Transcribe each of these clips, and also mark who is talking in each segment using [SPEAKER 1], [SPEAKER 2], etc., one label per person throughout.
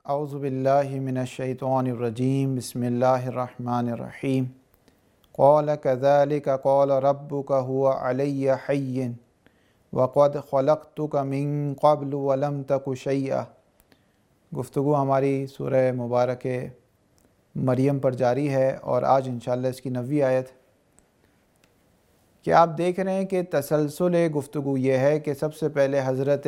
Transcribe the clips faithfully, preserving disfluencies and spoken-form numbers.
[SPEAKER 1] اعوذ باللہ من الشیطان الرجیم بسم اللہ الرحمن الرحیم قال كذلك قال ربك هو علی حی وقد خلقتك من قبل ولم تک شیئا۔ گفتگو ہماری سورہ مبارک مریم پر جاری ہے اور آج انشاءاللہ اس کی نویں آیت کہ آپ دیکھ رہے ہیں کہ تسلسل گفتگو یہ ہے کہ سب سے پہلے حضرت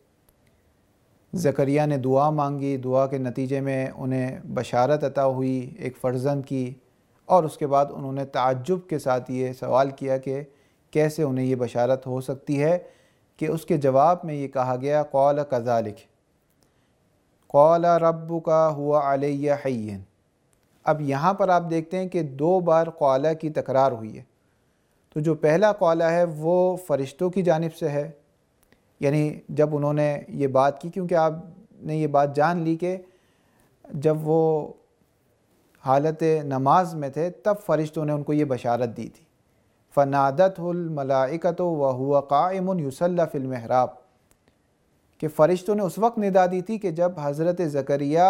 [SPEAKER 1] زکریا نے دعا مانگی، دعا کے نتیجے میں انہیں بشارت عطا ہوئی ایک فرزند کی، اور اس کے بعد انہوں نے تعجب کے ساتھ یہ سوال کیا کہ کیسے انہیں یہ بشارت ہو سکتی ہے، کہ اس کے جواب میں یہ کہا گیا قال کذالک قال ربک هو علی حی۔ اب یہاں پر آپ دیکھتے ہیں کہ دو بار قال کی تکرار ہوئی ہے، تو جو پہلا قال ہے وہ فرشتوں کی جانب سے ہے، یعنی جب انہوں نے یہ بات کی، کیونکہ آپ نے یہ بات جان لی کہ جب وہ حالت نماز میں تھے تب فرشتوں نے ان کو یہ بشارت دی تھی، فنادته الملائکۃ وهو قائم یصلی فی المحراب، کہ فرشتوں نے اس وقت ندا دی تھی کہ جب حضرت زکریا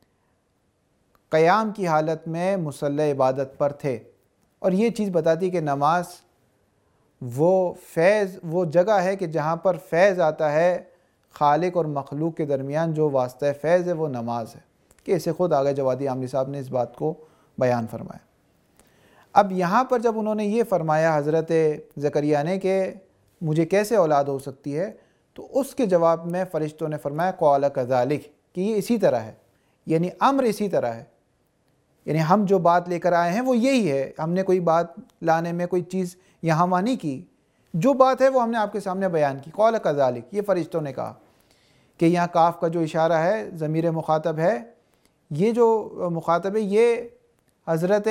[SPEAKER 1] قیام کی حالت میں مصلی عبادت پر تھے، اور یہ چیز بتاتی کہ نماز وہ فیض، وہ جگہ ہے کہ جہاں پر فیض آتا ہے خالق اور مخلوق کے درمیان، جو واسطہ فیض ہے وہ نماز ہے، کہ اسے خود آغا جوادی عاملی صاحب نے اس بات کو بیان فرمایا۔ اب یہاں پر جب انہوں نے یہ فرمایا حضرت زکریا نے کہ مجھے کیسے اولاد ہو سکتی ہے، تو اس کے جواب میں فرشتوں نے فرمایا قال کذالک، کہ یہ اسی طرح ہے، یعنی امر اسی طرح ہے، یعنی ہم جو بات لے کر آئے ہیں وہ یہی ہے، ہم نے کوئی بات لانے میں کوئی چیز یہاں وہاں نہیں کی، جو بات ہے وہ ہم نے آپ کے سامنے بیان کی۔ قال کذالک، یہ فرشتوں نے کہا کہ یہاں کاف کا جو اشارہ ہے ضمیر مخاطب ہے، یہ جو مخاطب ہے یہ حضرت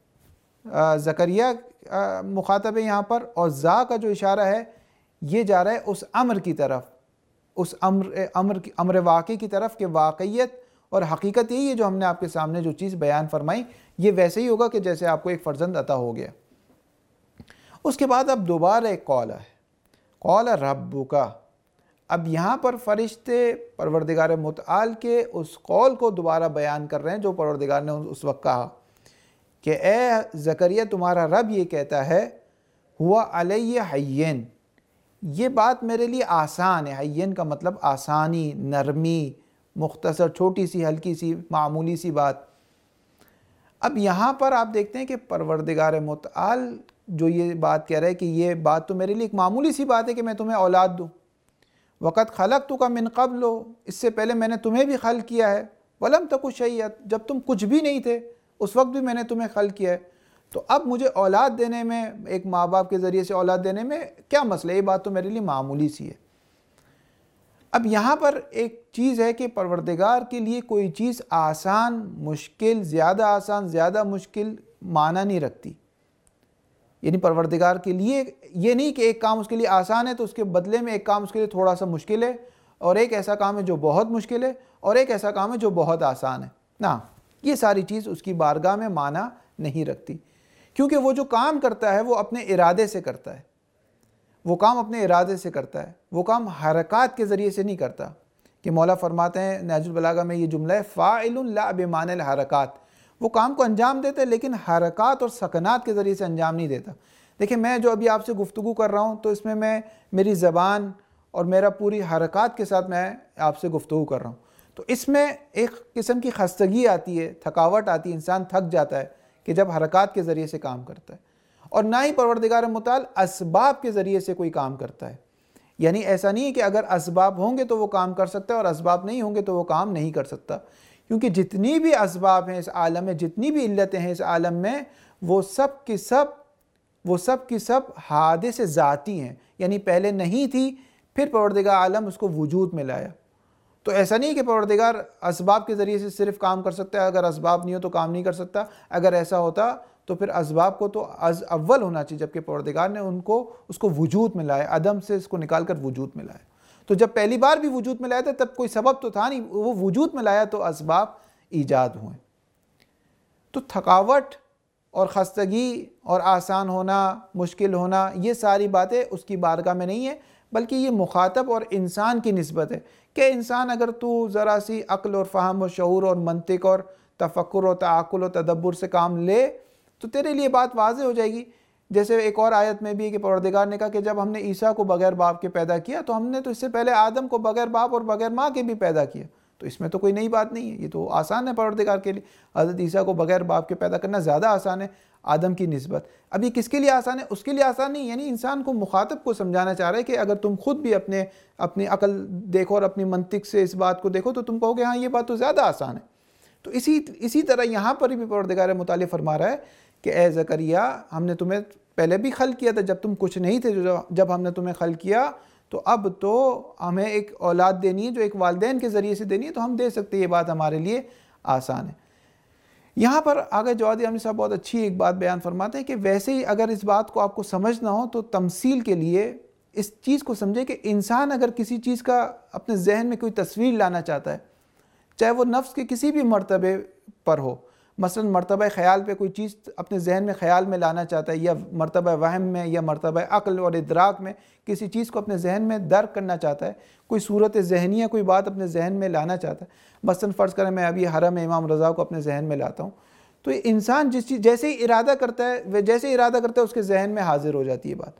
[SPEAKER 1] زکریا مخاطب ہے یہاں پر، اور زا کا جو اشارہ ہے یہ جا رہا ہے اس امر کی طرف، اس امر امر امر واقعی کی طرف، کہ واقعیت اور حقیقت یہی ہے جو ہم نے آپ کے سامنے جو چیز بیان فرمائی، یہ ویسے ہی ہوگا کہ جیسے آپ کو ایک فرزند عطا ہو گیا۔ اس کے بعد اب دوبارہ ایک قول ہے، قول ربک۔ اب یہاں پر فرشتے پروردگار متعال کے اس قول کو دوبارہ بیان کر رہے ہیں جو پروردگار نے اس وقت کہا کہ اے زکریا تمہارا رب یہ کہتا ہے ہوا علی حیین، یہ بات میرے لیے آسان ہے۔ حیین کا مطلب آسانی، نرمی، مختصر، چھوٹی سی، ہلکی سی، معمولی سی بات۔ اب یہاں پر آپ دیکھتے ہیں کہ پروردگار متعال جو یہ بات کہہ رہا ہے کہ یہ بات تو میرے لیے ایک معمولی سی بات ہے کہ میں تمہیں اولاد دوں، وقت خلقتک من قبل، اس سے پہلے میں نے تمہیں بھی خلق کیا ہے، ولم تک شیئا، جب تم کچھ بھی نہیں تھے اس وقت بھی میں نے تمہیں خلق کیا ہے، تو اب مجھے اولاد دینے میں، ایک ماں باپ کے ذریعے سے اولاد دینے میں کیا مسئلہ ہے، یہ بات تو میرے لیے معمولی سی ہے۔ اب یہاں پر ایک چیز ہے کہ پروردگار کے لیے کوئی چیز آسان، مشکل، زیادہ آسان، زیادہ مشکل معنی نہیں رکھتی، یعنی پروردگار کے لیے یہ نہیں کہ ایک کام اس کے لیے آسان ہے تو اس کے بدلے میں ایک کام اس کے لیے تھوڑا سا مشکل ہے، اور ایک ایسا کام ہے جو بہت مشکل ہے، اور ایک ایسا کام ہے جو بہت آسان ہے، نہ، یہ ساری چیز اس کی بارگاہ میں معنی نہیں رکھتی، کیونکہ وہ جو کام کرتا ہے وہ اپنے ارادے سے کرتا ہے، وہ کام اپنے ارادے سے کرتا ہے، وہ کام حرکات کے ذریعے سے نہیں کرتا، کہ مولا فرماتے ہیں نہج البلاغہ میں یہ جملہ ہے فاعل لا بمعنی الحرکات، وہ کام کو انجام دیتا ہے لیکن حرکات اور سکنات کے ذریعے سے انجام نہیں دیتا۔ دیکھیں میں جو ابھی آپ سے گفتگو کر رہا ہوں تو اس میں میں میری زبان اور میرا پوری حرکات کے ساتھ میں آپ سے گفتگو کر رہا ہوں، تو اس میں ایک قسم کی خستگی آتی ہے، تھکاوٹ آتی ہے، انسان تھک جاتا ہے کہ جب حرکات کے ذریعے سے کام کرتا ہے، اور نہ ہی پروردگار متعال اسباب کے ذریعے سے کوئی کام کرتا ہے، یعنی ایسا نہیں ہے کہ اگر اسباب ہوں گے تو وہ کام کر سکتا ہے اور اسباب نہیں ہوں گے تو وہ کام نہیں کر سکتا، کیونکہ جتنی بھی اسباب ہیں اس عالم میں، جتنی بھی علتیں ہیں اس عالم میں، وہ سب کی سب وہ سب کی سب حادث ذاتی ہیں، یعنی پہلے نہیں تھی پھر پروردگار عالم اس کو وجود میں لایا۔ تو ایسا نہیں کہ پروردگار اسباب کے ذریعے سے صرف کام کر سکتا ہے، اگر اسباب نہیں ہو تو کام نہیں کر سکتا، اگر ایسا ہوتا تو پھر اسباب کو تو از اول ہونا چاہیے، جبکہ پروردگار نے ان کو اس کو وجود میں لایا، عدم سے اس کو نکال کر وجود میں لایا۔ تو جب پہلی بار بھی وجود میں لایا تھا تب کوئی سبب تو تھا نہیں، وہ وجود میں لایا تو اسباب ایجاد ہوئے۔ تو تھکاوٹ اور خستگی اور آسان ہونا، مشکل ہونا، یہ ساری باتیں اس کی بارگاہ میں نہیں ہے، بلکہ یہ مخاطب اور انسان کی نسبت ہے کہ انسان اگر تو ذرا سی عقل اور فہم اور شعور اور منطق اور تفکر و تعقل و تدبر سے کام لے تو تیرے لیے بات واضح ہو جائے گی۔ جیسے ایک اور آیت میں بھی ہے کہ پروردگار نے کہا کہ جب ہم نے عیسیٰ کو بغیر باپ کے پیدا کیا تو ہم نے تو اس سے پہلے آدم کو بغیر باپ اور بغیر ماں کے بھی پیدا کیا، تو اس میں تو کوئی نئی بات نہیں ہے، یہ تو آسان ہے پروردگار کے لیے۔ حضرت عیسیٰ کو بغیر باپ کے پیدا کرنا زیادہ آسان ہے آدم کی نسبت۔ اب یہ کس کے لیے آسان ہے؟ اس کے لیے آسان نہیں، یعنی انسان کو، مخاطب کو سمجھانا چاہ رہا ہے کہ اگر تم خود بھی اپنے اپنی عقل دیکھو اور اپنی منطق سے اس بات کو دیکھو تو تم کہو گے ہاں یہ بات تو زیادہ آسان ہے۔ تو اسی اسی طرح یہاں پر بھی پروردگار متعال فرما رہا ہے کہ اے زکریا ہم نے تمہیں پہلے بھی خلق کیا تھا جب تم کچھ نہیں تھے، جب ہم نے تمہیں خلق کیا تو اب تو ہمیں ایک اولاد دینی ہے جو ایک والدین کے ذریعے سے دینی ہے، تو ہم دے سکتے، یہ بات ہمارے لیے آسان ہے۔ یہاں پر آگے جواد یامنی صاحب بہت اچھی ایک بات بیان فرماتے ہیں کہ ویسے ہی اگر اس بات کو آپ کو سمجھنا ہو تو تمثیل کے لیے اس چیز کو سمجھے کہ انسان اگر کسی چیز کا اپنے ذہن میں کوئی تصویر لانا چاہتا ہے، چاہے وہ نفس کے کسی بھی مرتبے پر ہو، مثلا مرتبہ خیال پہ کوئی چیز اپنے ذہن میں خیال میں لانا چاہتا ہے، یا مرتبہ وہم میں، یا مرتبہ عقل اور ادراک میں کسی چیز کو اپنے ذہن میں درک کرنا چاہتا ہے، کوئی صورت ذہنیہ کوئی بات اپنے ذہن میں لانا چاہتا ہے، مثلا فرض کریں میں ابھی حرم امام رضا کو اپنے ذہن میں لاتا ہوں، تو انسان جس چیز جیسے ہی ارادہ کرتا ہے جیسے ہی ارادہ کرتا ہے اس کے ذہن میں حاضر ہو جاتی ہے بات،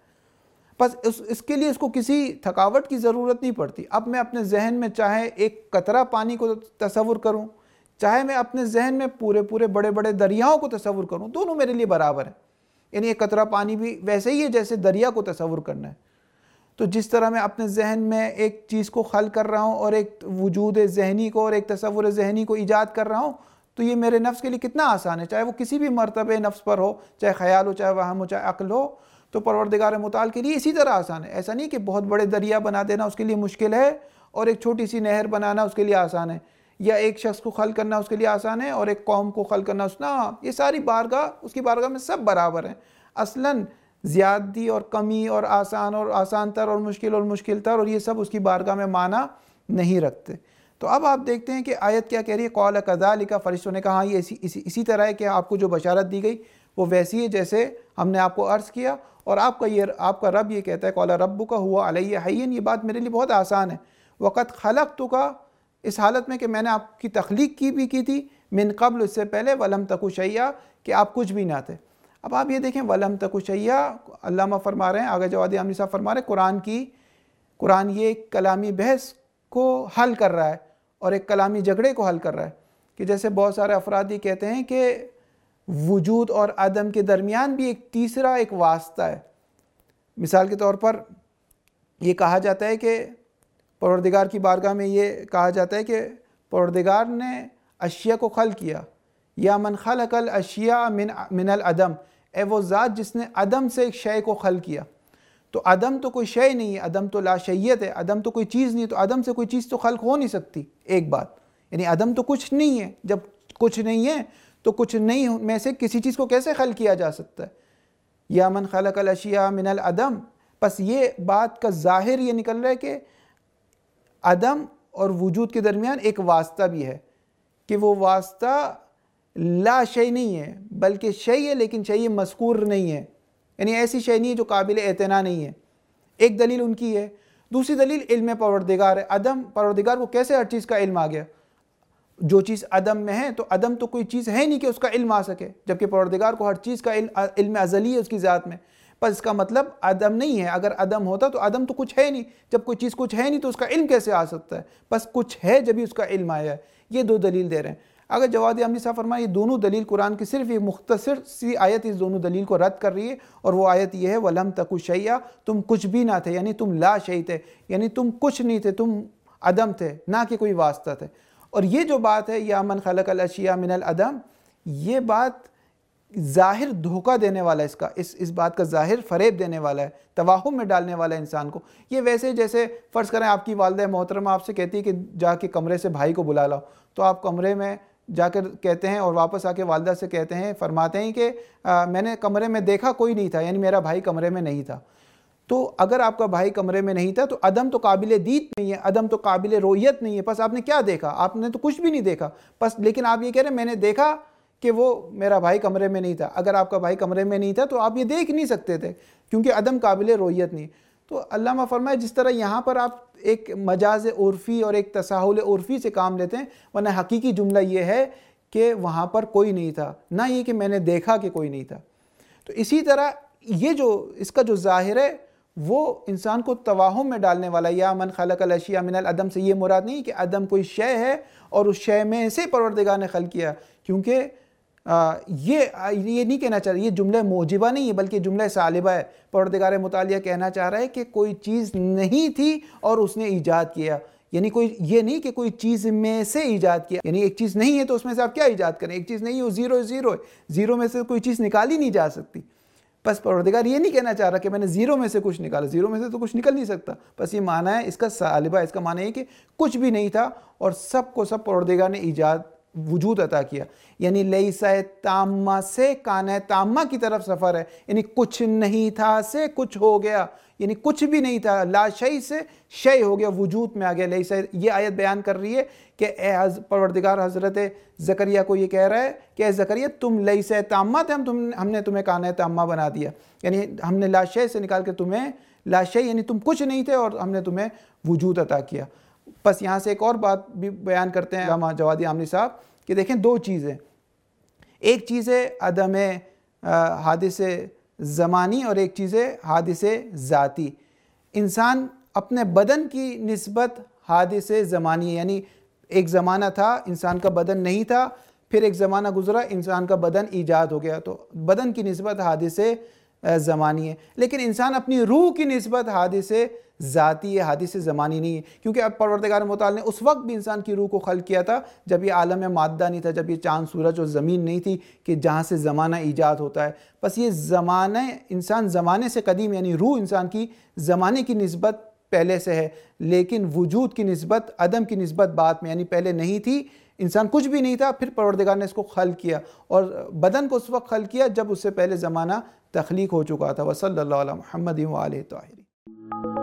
[SPEAKER 1] بس اس اس کے لیے اس کو کسی تھکاوٹ کی ضرورت نہیں پڑتی۔ اب میں اپنے ذہن میں چاہے ایک قطرہ پانی کو تصور کروں، چاہے میں اپنے ذہن میں پورے پورے بڑے بڑے دریاؤں کو تصور کروں، دونوں میرے لیے برابر ہیں، یعنی ایک قطرہ پانی بھی ویسے ہی ہے جیسے دریا کو تصور کرنا ہے۔ تو جس طرح میں اپنے ذہن میں ایک چیز کو خلق کر رہا ہوں اور ایک وجود ذہنی کو اور ایک تصور ذہنی کو ایجاد کر رہا ہوں، تو یہ میرے نفس کے لیے کتنا آسان ہے، چاہے وہ کسی بھی مرتبہ نفس پر ہو، چاہے خیال ہو، چاہے وہم ہو، چاہے عقل ہو، تو پروردگار متعال کے لیے اسی طرح آسان ہے۔ ایسا نہیں کہ بہت بڑے دریا بنا دینا اس کے لیے مشکل ہے اور ایک چھوٹی سی نہر بنانا اس کے لیے آسان ہے، یا ایک شخص کو خلق کرنا اس کے لیے آسان ہے اور ایک قوم کو خلق کرنا اس نا یہ ساری بارگاہ اس کی بارگاہ میں سب برابر ہیں۔ اصلاً زیادتی اور کمی اور آسان اور آسان تر اور مشکل اور مشکل تر اور یہ سب اس کی بارگاہ میں معنی نہیں رکھتے۔ تو اب آپ دیکھتے ہیں کہ آیت کیا کہہ رہی ہے، قال کذالک، فرشتوں نے کہا ہاں یہ اسی اسی اسی طرح ہے کہ آپ کو جو بشارت دی گئی وہ ویسی ہے جیسے ہم نے آپ کو عرض کیا، اور آپ کا یہ آپ کا رب یہ کہتا ہے قال ربک هو علی ہین، یہ بات میرے لیے بہت آسان ہے، وقد خلقتک، اس حالت میں کہ میں نے آپ کی تخلیق کی بھی کی تھی، من قبل، اس سے پہلے، ولم تک شیئا، کہ آپ کچھ بھی نہ تھے۔ اب آپ یہ دیکھیں ولم تک شیئا، علامہ فرما رہے ہیں، آگے جواد یامنی صاحب فرما رہے ہیں قرآن کی قرآن یہ ایک کلامی بحث کو حل کر رہا ہے اور ایک کلامی جھگڑے کو حل کر رہا ہے، کہ جیسے بہت سارے افراد یہ کہتے ہیں کہ وجود اور عدم کے درمیان بھی ایک تیسرا ایک واسطہ ہے۔ مثال کے طور پر یہ کہا جاتا ہے کہ پروردگار کی بارگاہ میں یہ کہا جاتا ہے کہ پروردگار نے اشیاء کو خلق کیا، یا من خلق الاشیاء من من العدم، اے وہ ذات جس نے عدم سے ایک شے کو خلق کیا۔ تو عدم تو کوئی شے نہیں ہے، عدم تو لا شیت ہے، عدم تو کوئی چیز نہیں، تو عدم سے کوئی چیز تو خلق ہو نہیں سکتی، ایک بات، یعنی عدم تو کچھ نہیں ہے، جب کچھ نہیں ہے تو کچھ نہیں میں سے کسی چیز کو کیسے خلق کیا جا سکتا ہے؟ یا من خلق الاشیاء من العدم، پس یہ بات کا ظاہر یہ نکل رہا ہے کہ عدم اور وجود کے درمیان ایک واسطہ بھی ہے، کہ وہ واسطہ لا شے نہیں ہے بلکہ شے ہے، لیکن شے مذکور نہیں ہے، یعنی ایسی شے نہیں ہے جو قابل اعتنا نہیں ہے۔ ایک دلیل ان کی ہے۔ دوسری دلیل علم پروردگار ہے۔ عدم، پروردگار کو کیسے ہر چیز کا علم آ گیا؟ جو چیز عدم میں ہے تو عدم تو کوئی چیز ہے نہیں کہ اس کا علم آ سکے، جبکہ پروردگار کو ہر چیز کا علم ازلی ہے اس کی ذات میں، پر اس کا مطلب عدم نہیں ہے۔ اگر عدم ہوتا تو عدم تو کچھ ہے نہیں، جب کوئی چیز کچھ ہے نہیں تو اس کا علم کیسے آ سکتا ہے؟ بس کچھ ہے جبھی اس کا علم آیا ہے۔ یہ دو دلیل دے رہے ہیں۔ اگر جواد یامنی صاحب فرمائے یہ دونوں دلیل قرآن کی صرف ایک مختصر سی آیت اس دونوں دلیل کو رد کر رہی ہے، اور وہ آیت یہ ہے وَلَمْ تَكُ شَيْئًا، تم کچھ بھی نہ تھے، یعنی تم لا شیء تھے، یعنی تم کچھ نہیں تھے، تم عدم تھے، نہ کہ کوئی واسطہ تھے۔ اور یہ جو بات ہے یا من خلق الاشیاء من العدم، یہ بات ظاہر دھوکہ دینے والا، اس کا اس اس بات کا ظاہر فریب دینے والا ہے، توہم میں ڈالنے والا ہے انسان کو۔ یہ ویسے جیسے فرض کریں آپ کی والدہ محترمہ آپ سے کہتی ہے کہ جا کے کمرے سے بھائی کو بلا لاؤ، تو آپ کمرے میں جا کر کہتے ہیں اور واپس آ کے والدہ سے کہتے ہیں، فرماتے ہیں کہ میں نے کمرے میں دیکھا کوئی نہیں تھا، یعنی میرا بھائی کمرے میں نہیں تھا۔ تو اگر آپ کا بھائی کمرے میں نہیں تھا تو عدم تو قابل دید نہیں ہے، عدم تو قابل رؤیت نہیں ہے، پس آپ نے کیا دیکھا؟ آپ نے تو کچھ بھی نہیں دیکھا، پس لیکن آپ یہ کہہ رہے ہیں میں نے دیکھا کہ وہ میرا بھائی کمرے میں نہیں تھا۔ اگر آپ کا بھائی کمرے میں نہیں تھا تو آپ یہ دیکھ نہیں سکتے تھے، کیونکہ عدم قابل رؤیت نہیں۔ تو علامہ فرمائے جس طرح یہاں پر آپ ایک مجاز عرفی اور ایک تساہل عرفی سے کام لیتے ہیں، ورنہ حقیقی جملہ یہ ہے کہ وہاں پر کوئی نہیں تھا، نہ یہ کہ میں نے دیکھا کہ کوئی نہیں تھا۔ تو اسی طرح یہ جو اس کا جو ظاہر ہے وہ انسان کو توہم میں ڈالنے والا، یا من خلق الاشیاء من العدم سے یہ مراد نہیں کہ عدم کوئی شے ہے اور اس شے میں سے پروردگار نے خلق کیا، کیونکہ آ, یہ یہ نہیں کہنا چاہ رہا، یہ جملہ موجبہ نہیں ہے بلکہ جملہ سالبہ ہے۔ پروردگار متعالیہ کہنا چاہ رہا ہے کہ کوئی چیز نہیں تھی اور اس نے ایجاد کیا، یعنی کوئی یہ نہیں کہ کوئی چیز میں سے ایجاد کیا، یعنی ایک چیز نہیں ہے تو اس میں سے آپ کیا ایجاد کریں، ایک چیز نہیں ہے وہ زیرو زیرو ہے، زیرو میں سے کوئی چیز نکالی نہیں جا سکتی۔ بس پروردگار یہ نہیں کہنا چاہ رہا کہ میں نے زیرو میں سے کچھ نکالا، زیرو میں سے تو کچھ نکل نہیں سکتا، بس یہ معنی ہے اس کا سالبہ، اس کا معنی ہے کہ کچھ بھی نہیں تھا اور سب کو سب پروردگار نے ایجاد وجود عطا کیا۔ یعنی لیسا تامہ سے کانہ تامہ کی طرف سفر ہے، یعنی کچھ نہیں تھا سے کچھ ہو گیا، یعنی کچھ بھی نہیں تھا، لا شیء سے شیء ہو گیا، وجود میں آ گیا۔ لیسا یہ آیت بیان کر رہی ہے کہ اے پروردگار حضرت زکریا کو یہ کہہ رہا ہے کہ اے زکریا تم لیسا تامہ تھے، ہم تم ہم نے تمہیں کانہ تامہ بنا دیا، یعنی ہم نے لا شیء سے نکال کے تمہیں لا شیء، یعنی تم کچھ نہیں تھے اور ہم نے تمہیں وجود عطا کیا۔ بس یہاں سے ایک اور بات بھی بیان کرتے ہیں علامہ جوادی عاملی صاحب کہ دیکھیں دو چیزیں، ایک چیز ہے عدم حادث زمانی اور ایک چیز ہے حادث ذاتی۔ انسان اپنے بدن کی نسبت حادث زمانی ہے، یعنی ایک زمانہ تھا انسان کا بدن نہیں تھا، پھر ایک زمانہ گزرا انسان کا بدن ایجاد ہو گیا، تو بدن کی نسبت حادث زمانی ہے۔ لیکن انسان اپنی روح کی نسبت حادث ذاتی ہے، حادث زمانی نہیں ہے، کیونکہ اب پروردگار متعال نے اس وقت بھی انسان کی روح کو خلق کیا تھا جب یہ عالم مادہ نہیں تھا، جب یہ چاند سورج اور زمین نہیں تھی کہ جہاں سے زمانہ ایجاد ہوتا ہے۔ بس یہ زمانہ انسان زمانے سے قدیم، یعنی روح انسان کی زمانے کی نسبت پہلے سے ہے، لیکن وجود کی نسبت عدم کی نسبت بعد میں، یعنی پہلے نہیں تھی، انسان کچھ بھی نہیں تھا، پھر پروردگار نے اس کو خلق کیا، اور بدن کو اس وقت خلق کیا جب اس سے پہلے زمانہ تخلیق ہو چکا تھا۔ وصلی اللہ علی محمد و آلہ الطاہرین۔